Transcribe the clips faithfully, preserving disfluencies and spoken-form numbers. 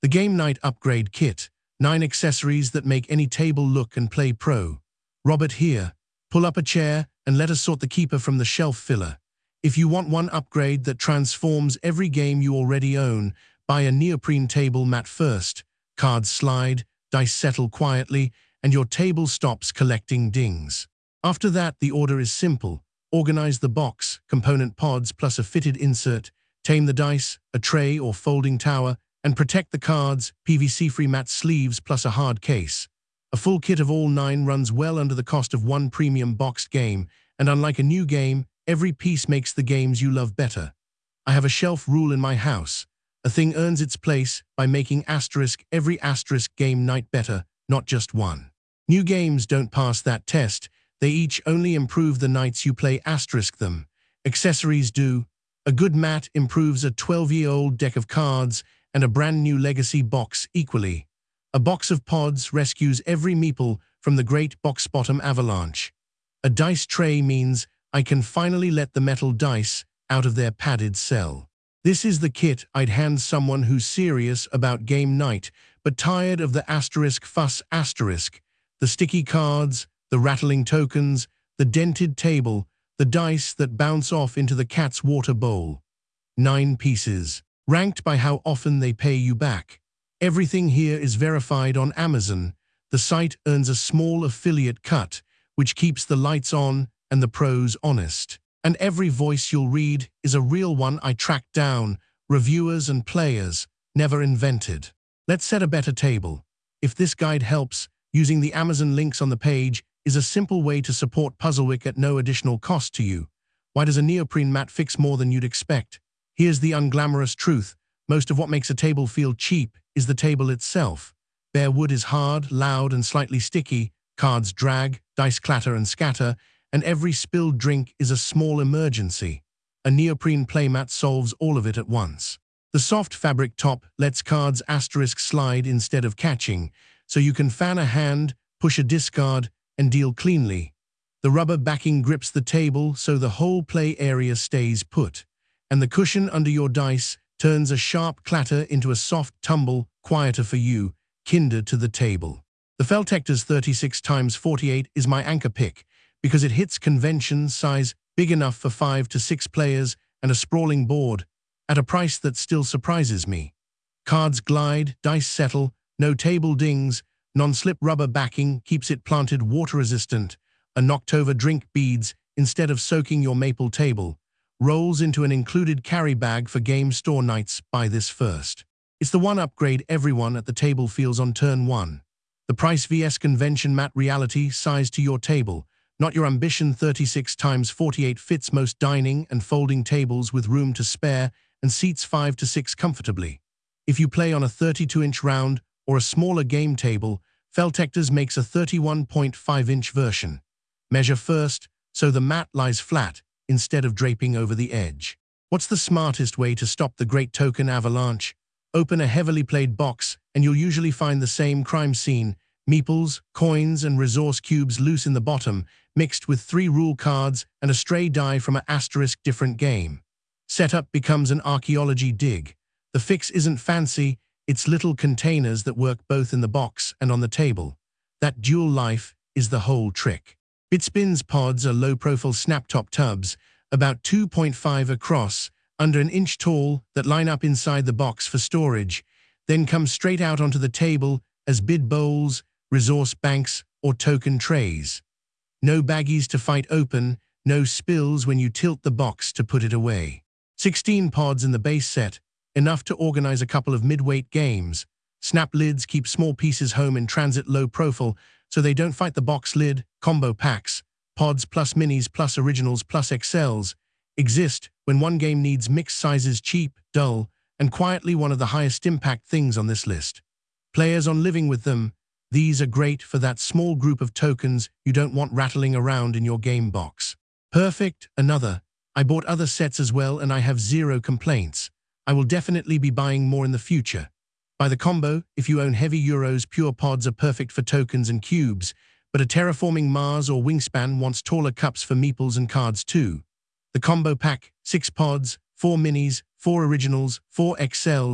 The Game Night Upgrade Kit. Nine accessories that make any table look and play pro. Robert here. Pull up a chair and let us sort the keeper from the shelf filler. If you want one upgrade that transforms every game you already own, buy a neoprene table mat first. Cards slide, dice settle quietly, and your table stops collecting dings. After that, the order is simple. Organize the box, component pods plus a fitted insert, tame the dice, a tray or folding tower, and protect the cards, P V C-free mat sleeves plus a hard case. A full kit of all nine runs well under the cost of one premium boxed game, and unlike a new game, every piece makes the games you love better. I have a shelf rule in my house. A thing earns its place by making asterisk every asterisk game night better, not just one. New games don't pass that test. They each only improve the nights you play asterisk them. Accessories do. A good mat improves a twelve-year-old deck of cards and a brand new legacy box equally. A box of pods rescues every meeple from the great box bottom avalanche. A dice tray means I can finally let the metal dice out of their padded cell. This is the kit I'd hand someone who's serious about game night, but tired of the asterisk fuss asterisk, the sticky cards, the rattling tokens, the dented table, the dice that bounce off into the cat's water bowl. Nine pieces, ranked by how often they pay you back. Everything here is verified on Amazon. The site earns a small affiliate cut, which keeps the lights on and the pros honest. And every voice you'll read is a real one I tracked down, reviewers and players, never invented. Let's set a better table. If this guide helps, using the Amazon links on the page is a simple way to support Puzzlewick at no additional cost to you. Why does a neoprene mat fix more than you'd expect? Here's the unglamorous truth. Most of what makes a table feel cheap is the table itself. Bare wood is hard, loud, and slightly sticky, cards drag, dice clatter and scatter, and every spilled drink is a small emergency. A neoprene playmat solves all of it at once. The soft fabric top lets cards asterisk slide instead of catching, so you can fan a hand, push a discard, and deal cleanly. The rubber backing grips the table so the whole play area stays put, and the cushion under your dice turns a sharp clatter into a soft tumble, quieter for you, kinder to the table. The Feltector's thirty-six by forty-eight is my anchor pick because it hits convention size, big enough for five to six players and a sprawling board, at a price that still surprises me. Cards glide, dice settle, no table dings, non-slip rubber backing keeps it planted water-resistant. A knocked-over drink beads, instead of soaking your maple table, rolls into an included carry bag for game store nights. Buy this first. It's the one upgrade everyone at the table feels on turn one. The price versus convention mat reality size to your table, not your ambition. Thirty-six by forty-eight fits most dining and folding tables with room to spare and seats five to six comfortably. If you play on a thirty-two inch round or a smaller game table, Feltector's makes a thirty-one point five inch version. Measure first, so the mat lies flat instead of draping over the edge. What's the smartest way to stop the great token avalanche? Open a heavily played box and you'll usually find the same crime scene: meeples, coins, and resource cubes loose in the bottom, mixed with three rule cards and a stray die from an asterisk different game. Setup becomes an archaeology dig. The fix isn't fancy, it's little containers that work both in the box and on the table. That dual life is the whole trick. Bitspin's pods are low-profile snap-top tubs, about two point five across, under an inch tall, that line up inside the box for storage, then come straight out onto the table as bid bowls, resource banks, or token trays. No baggies to fight open, no spills when you tilt the box to put it away. sixteen pods in the base set, enough to organize a couple of mid-weight games. Snap lids keep small pieces home in transit low profile so they don't fight the box lid. Combo packs, pods plus minis plus originals plus X Ls, exist when one game needs mixed sizes, cheap, dull, and quietly one of the highest impact things on this list. Players on living with them, these are great for that small group of tokens you don't want rattling around in your game box. Perfect, another. I bought other sets as well and I have zero complaints. I will definitely be buying more in the future. By the combo, if you own heavy Euros, pure pods are perfect for tokens and cubes, but a terraforming Mars or Wingspan wants taller cups for meeples and cards too. The combo pack, six pods, four minis, four originals, four X Ls,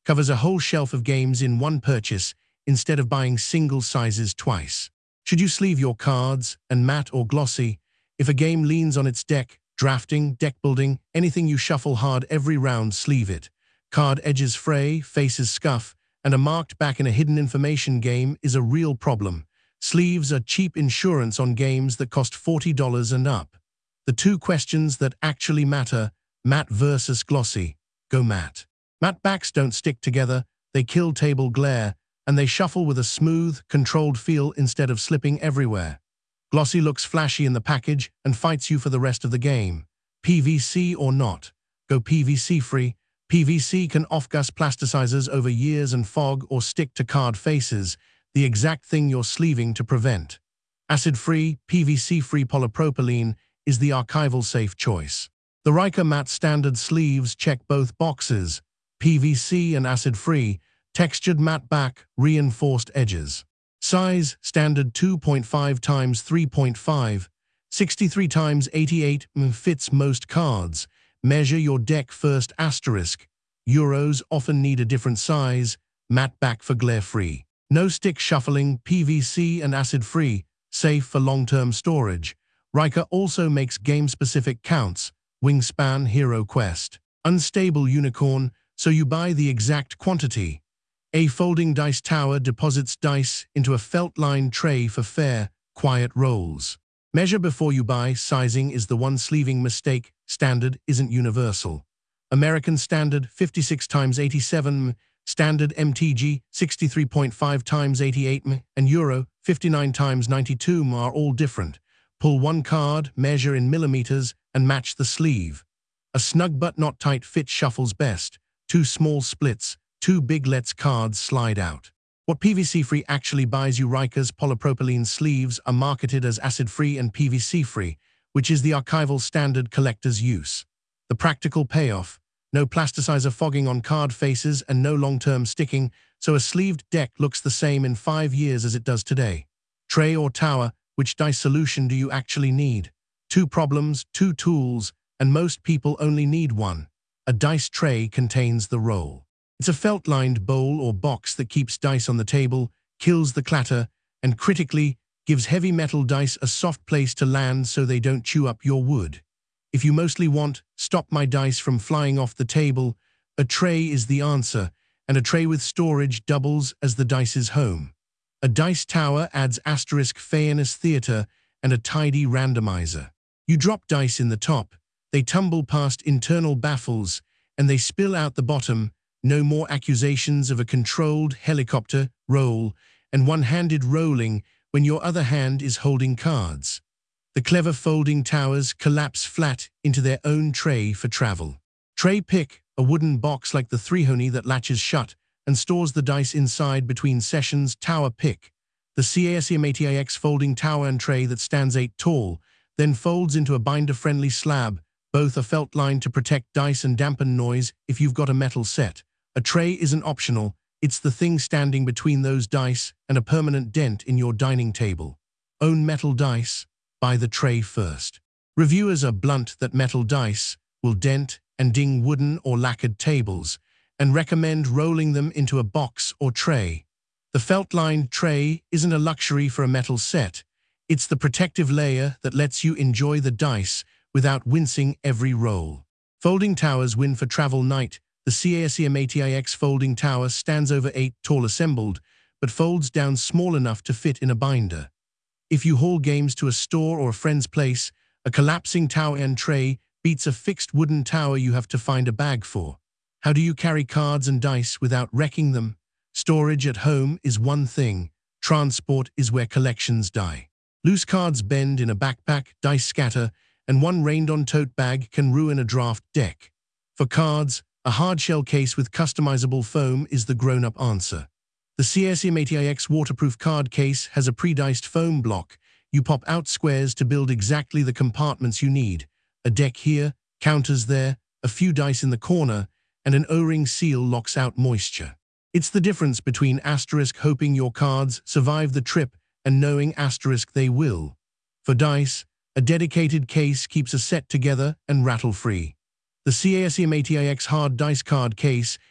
covers a whole shelf of games in one purchase instead of buying single sizes twice. Should you sleeve your cards, and matte or glossy? If a game leans on its deck, drafting, deck building, anything you shuffle hard every round, sleeve it. Card edges fray, faces scuff, and a marked back in a hidden information game is a real problem. Sleeves are cheap insurance on games that cost forty dollars and up. The two questions that actually matter: matte versus glossy. Go matte. Matte backs don't stick together, they kill table glare, and they shuffle with a smooth, controlled feel instead of slipping everywhere. Glossy looks flashy in the package and fights you for the rest of the game. P V C or not? Go P V C free. P V C can off-gas plasticizers over years and fog or stick to card faces, the exact thing you're sleeving to prevent. Acid-free, P V C-free polypropylene is the archival safe choice. The Riker Matte Standard sleeves check both boxes: P V C and acid-free, textured matte back, reinforced edges. Size: standard two point five by three point five, sixty-three by eighty-eight, fits most cards. Measure your deck first. Asterisk. Euros often need a different size. Matte back for glare-free. No stick shuffling, P V C and acid-free, safe for long-term storage. Riker also makes game-specific counts. Wingspan Hero Quest. Unstable unicorn, so you buy the exact quantity. A folding dice tower deposits dice into a felt-lined tray for fair, quiet rolls. Measure before you buy. Sizing is the one sleeving mistake. Standard isn't universal. American Standard fifty-six by eighty-seven, Standard M T G sixty-three point five by eighty-eight, and Euro fifty-nine by ninety-two are all different. Pull one card, measure in millimeters, and match the sleeve. A snug but not tight fit shuffles best. Two small splits, two big lets cards slide out. What P V C-free actually buys you? Riker's polypropylene sleeves are marketed as acid-free and P V C-free, which is the archival standard collector's use. The practical payoff: no plasticizer fogging on card faces and no long-term sticking, so a sleeved deck looks the same in five years as it does today. Tray or tower? Which dice solution do you actually need? Two problems, two tools, and most people only need one. A dice tray contains the roll. It's a felt-lined bowl or box that keeps dice on the table, kills the clatter, and critically, gives heavy metal dice a soft place to land so they don't chew up your wood. If you mostly want, stop my dice from flying off the table, a tray is the answer, and a tray with storage doubles as the dice's home. A dice tower adds asterisk Fairness Theater and a tidy randomizer. You drop dice in the top, they tumble past internal baffles, and they spill out the bottom. No more accusations of a controlled helicopter roll and one-handed rolling when your other hand is holding cards. The clever folding towers collapse flat into their own tray for travel. Tray pick, a wooden box like the three-honey that latches shut and stores the dice inside between sessions. Tower pick, the CASIMATIX folding tower and tray that stands eight tall, then folds into a binder-friendly slab. Both are felt-lined to protect dice and dampen noise if you've got a metal set. A tray isn't optional, it's the thing standing between those dice and a permanent dent in your dining table. Own metal dice? Buy the tray first. Reviewers are blunt that metal dice will dent and ding wooden or lacquered tables, and recommend rolling them into a box or tray. The felt-lined tray isn't a luxury for a metal set, it's the protective layer that lets you enjoy the dice without wincing every roll. Folding towers win for travel night. The CASIMATIX folding tower stands over eight tall assembled, but folds down small enough to fit in a binder. If you haul games to a store or a friend's place, a collapsing tower and tray beats a fixed wooden tower you have to find a bag for. How do you carry cards and dice without wrecking them? Storage at home is one thing. Transport is where collections die. Loose cards bend in a backpack, dice scatter, and one rained-on tote bag can ruin a draft deck. For cards, a hardshell case with customizable foam is the grown-up answer. The CASIMATIX waterproof card case has a pre-diced foam block. You pop out squares to build exactly the compartments you need. A deck here, counters there, a few dice in the corner, and an O-ring seal locks out moisture. It's the difference between asterisk hoping your cards survive the trip and knowing asterisk they will. For dice, a dedicated case keeps a set together and rattle-free. The CASIMATIX hard dice card case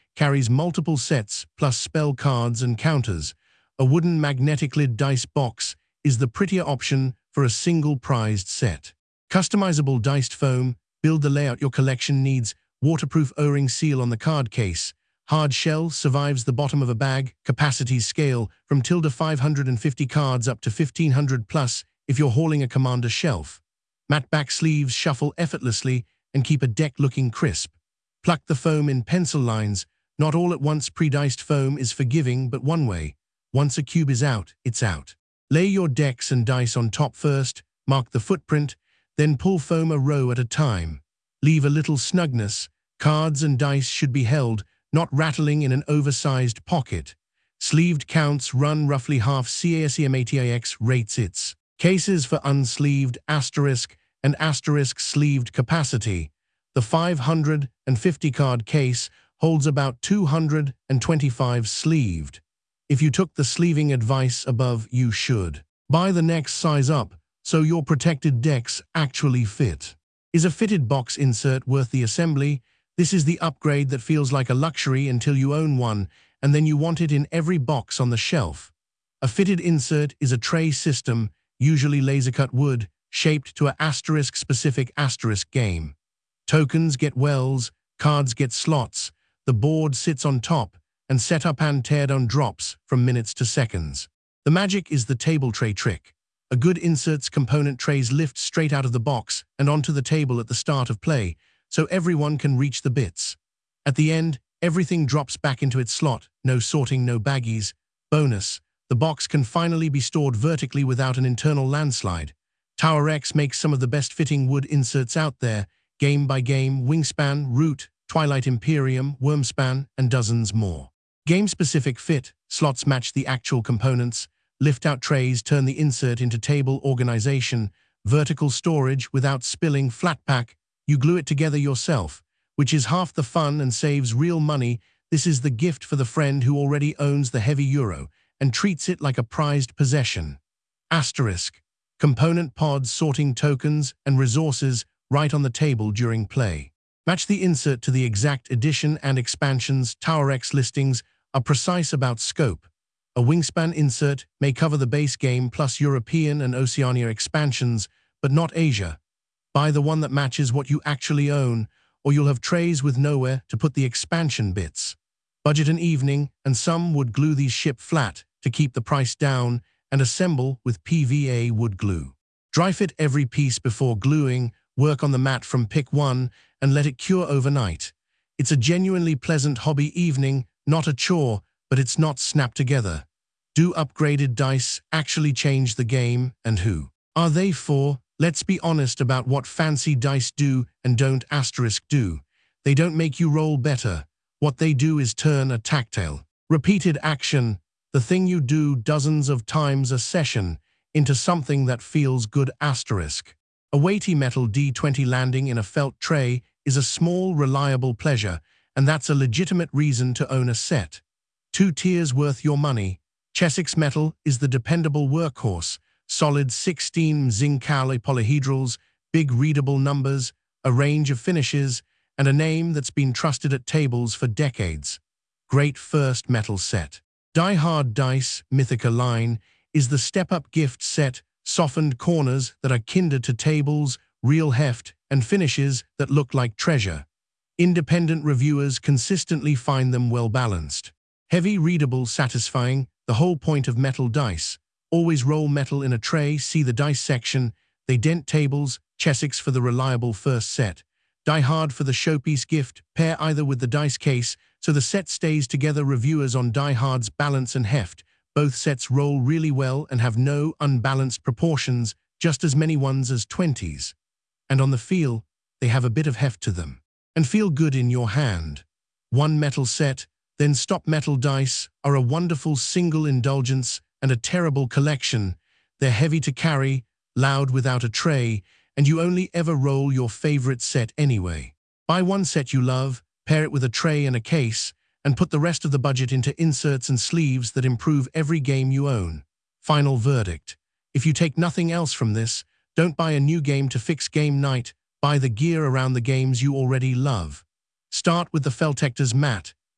carries multiple sets plus spell cards and counters. A wooden magnetic lid dice box is the prettier option for a single prized set. Customizable diced foam, build the layout your collection needs. Waterproof O-ring seal on the card case. Hard shell survives the bottom of a bag. Capacity scale from tilde five hundred fifty cards up to fifteen hundred plus if you're hauling a commander shelf. Matte back sleeves shuffle effortlessly and keep a deck looking crisp. Pluck the foam in pencil lines. Not all at once. Pre-diced foam is forgiving but one way. Once a cube is out, it's out. Lay your decks and dice on top first, mark the footprint, then pull foam a row at a time. Leave a little snugness. Cards and dice should be held, not rattling in an oversized pocket. Sleeved counts run roughly half. CASEMATIX rates its cases for unsleeved asterisk and asterisk sleeved capacity. The five hundred fifty card case holds about two hundred twenty-five sleeved. If you took the sleeving advice above, you should buy the next size up so your protected decks actually fit. Is a fitted box insert worth the assembly? This is the upgrade that feels like a luxury until you own one, and then you want it in every box on the shelf. A fitted insert is a tray system, usually laser-cut wood, shaped to a asterisk-specific asterisk game. Tokens get wells, cards get slots, the board sits on top, and setup and teardown drops from minutes to seconds. The magic is the table tray trick. A good insert's component trays lift straight out of the box and onto the table at the start of play, so everyone can reach the bits. At the end, everything drops back into its slot, no sorting, no baggies. Bonus, the box can finally be stored vertically without an internal landslide. Tower X makes some of the best fitting wood inserts out there, Game by Game, Wingspan, Root, Twilight Imperium, Wormspan, and dozens more. Game-specific fit, slots match the actual components, lift-out trays turn the insert into table organization, vertical storage without spilling, flat pack, you glue it together yourself, which is half the fun and saves real money. This is the gift for the friend who already owns the heavy euro and treats it like a prized possession. Asterisk. Component pods sorting tokens and resources right on the table during play. Match the insert to the exact edition and expansions. Tower X listings are precise about scope. A Wingspan insert may cover the base game plus European and Oceania expansions, but not Asia. Buy the one that matches what you actually own, or you'll have trays with nowhere to put the expansion bits. Budget an evening, and some would glue these ship flat to keep the price down and assemble with P V A wood glue. Dry fit every piece before gluing, work on the mat from pick one, and let it cure overnight. It's a genuinely pleasant hobby evening, not a chore, but it's not snapped together. Do upgraded dice actually change the game, and who are they for? Let's be honest about what fancy dice do and don't asterisk do. They don't make you roll better. What they do is turn a tactile, repeated action, the thing you do dozens of times a session, into something that feels good asterisk. A weighty metal D twenty landing in a felt tray is a small, reliable pleasure, and that's a legitimate reason to own a set. Two tiers worth your money. Chessex Metal is the dependable workhorse. Solid sixteen Zincal polyhedrals, big readable numbers, a range of finishes, and a name that's been trusted at tables for decades. Great first metal set. Die Hard Dice, Mythica line, is the step-up gift set, softened corners that are kinder to tables, real heft, and finishes that look like treasure. Independent reviewers consistently find them well-balanced. Heavy, readable, satisfying, the whole point of metal dice. Always roll metal in a tray, see the dice section. They dent tables, Chessex for the reliable first set. Die Hard for the showpiece gift, pair either with the dice case, so the set stays together. Reviewers on Die Hard's balance and heft. Both sets roll really well and have no unbalanced proportions, just as many ones as twenties. And on the feel, they have a bit of heft to them. And feel good in your hand. One metal set, then Stop Metal dice, are a wonderful single indulgence and a terrible collection. They're heavy to carry, loud without a tray, and you only ever roll your favorite set anyway. Buy one set you love, pair it with a tray and a case, and put the rest of the budget into inserts and sleeves that improve every game you own. Final verdict. If you take nothing else from this, don't buy a new game to fix game night, buy the gear around the games you already love. Start with the Feltector's mat.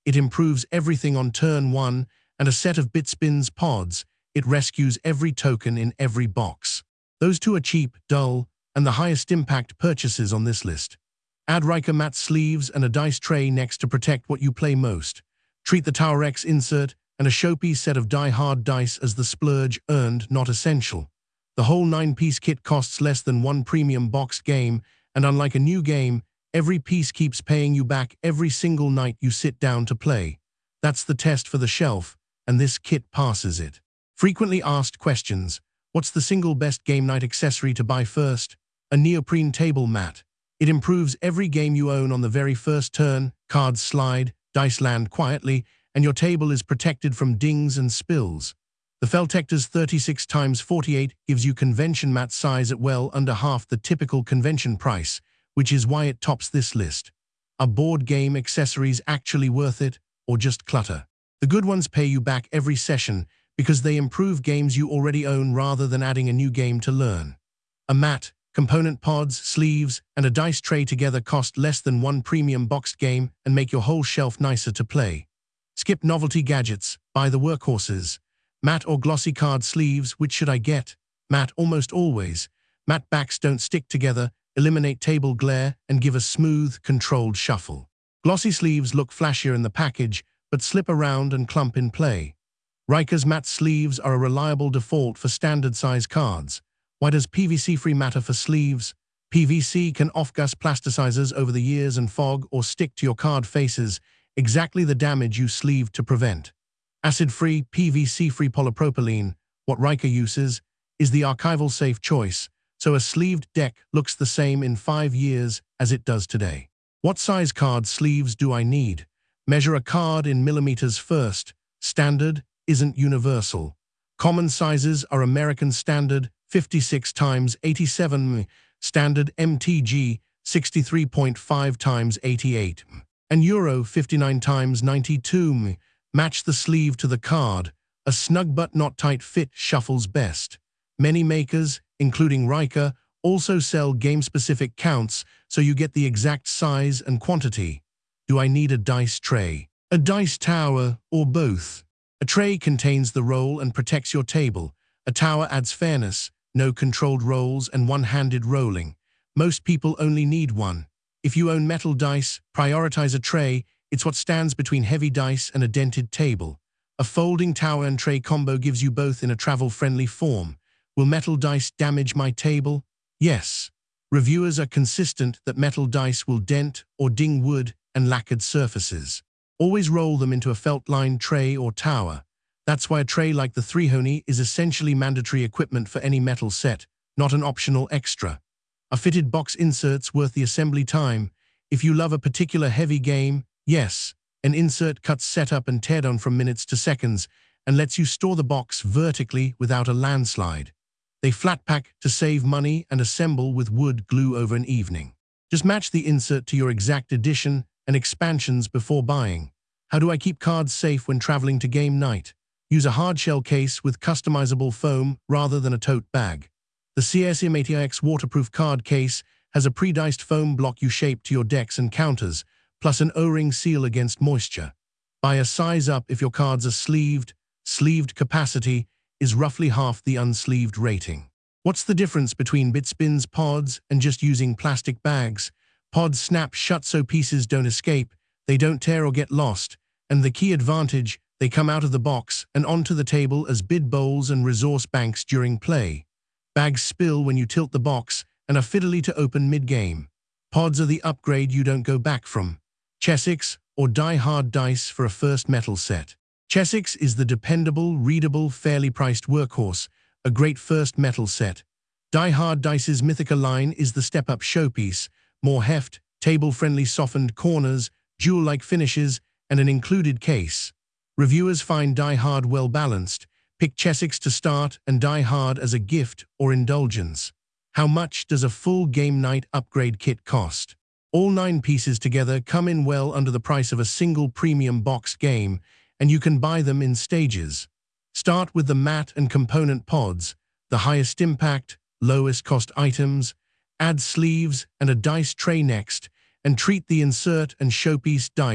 It improves everything on turn one, and a set of Bitspins pods. It rescues every token in every box. Those two are cheap, dull, and the highest impact purchases on this list. Add Riker matte sleeves and a dice tray next to protect what you play most. Treat the Tower X insert and a showpiece set of die-hard dice as the splurge earned, not essential. The whole nine-piece kit costs less than one premium boxed game, and unlike a new game, every piece keeps paying you back every single night you sit down to play. That's the test for the shelf, and this kit passes it. Frequently asked questions. What's the single best game night accessory to buy first? A neoprene table mat. It improves every game you own on the very first turn, cards slide, dice land quietly, and your table is protected from dings and spills. The Feltector's thirty-six by forty-eight gives you convention mat size at well under half the typical convention price, which is why it tops this list. Are board game accessories actually worth it, or just clutter? The good ones pay you back every session because they improve games you already own rather than adding a new game to learn. A mat, component pods, sleeves, and a dice tray together cost less than one premium boxed game and make your whole shelf nicer to play. Skip novelty gadgets, buy the workhorses. Matte or glossy card sleeves, which should I get? Matte almost always. Matte backs don't stick together, eliminate table glare, and give a smooth, controlled shuffle. Glossy sleeves look flashier in the package, but slip around and clump in play. Riker's matte sleeves are a reliable default for standard-size cards. Why does P V C-free matter for sleeves? P V C can off-gas plasticizers over the years and fog or stick to your card faces, exactly the damage you sleeved to prevent. Acid-free, P V C-free polypropylene, what Riker uses, is the archival safe choice, so a sleeved deck looks the same in five years as it does today. What size card sleeves do I need? Measure a card in millimeters first. Standard isn't universal. Common sizes are American Standard fifty-six by eighty-seven, Standard M T G sixty-three point five by eighty-eight, and Euro fifty-nine by ninety-two. Match the sleeve to the card. A snug but not tight fit shuffles best. Many makers, including Riker, also sell game-specific counts so you get the exact size and quantity. Do I need a dice tray, a dice tower, or both? A tray contains the roll and protects your table. A tower adds fairness, no controlled rolls and one-handed rolling. Most people only need one. If you own metal dice, prioritize a tray. It's what stands between heavy dice and a dented table. A folding tower and tray combo gives you both in a travel-friendly form. Will metal dice damage my table? Yes. Reviewers are consistent that metal dice will dent or ding wood and lacquered surfaces. Always roll them into a felt-lined tray or tower. That's why a tray like the Three-Honey is essentially mandatory equipment for any metal set, not an optional extra. Are fitted box inserts worth the assembly time? If you love a particular heavy game, yes, an insert cuts setup and teardown from minutes to seconds and lets you store the box vertically without a landslide. They flat pack to save money and assemble with wood glue over an evening. Just match the insert to your exact edition and expansions before buying. How do I keep cards safe when traveling to game night? Use a hardshell case with customizable foam rather than a tote bag. The C S M eighty X waterproof card case has a pre-diced foam block you shape to your decks and counters, plus an O-ring seal against moisture. Buy a size up if your cards are sleeved. Sleeved capacity is roughly half the unsleeved rating. What's the difference between Bitspins pods and just using plastic bags? Pods snap shut so pieces don't escape, they don't tear or get lost, and the key advantage, they come out of the box and onto the table as bid bowls and resource banks during play. Bags spill when you tilt the box and are fiddly to open mid-game. Pods are the upgrade you don't go back from. Chessex or die-hard dice for a first metal set. Chessex is the dependable, readable, fairly priced workhorse, a great first metal set. Die-hard Dice's Mythica line is the step-up showpiece, more heft, table-friendly softened corners, jewel-like finishes, and an included case. Reviewers find Die-hard well-balanced. Pick Chessex to start and Die-hard as a gift or indulgence. How much does a full game night upgrade kit cost? All nine pieces together come in well under the price of a single premium boxed game, and you can buy them in stages. Start with the mat and component pods, the highest impact, lowest cost items. Add sleeves and a dice tray next, and treat the insert and showpiece dice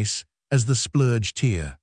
as the splurge tier.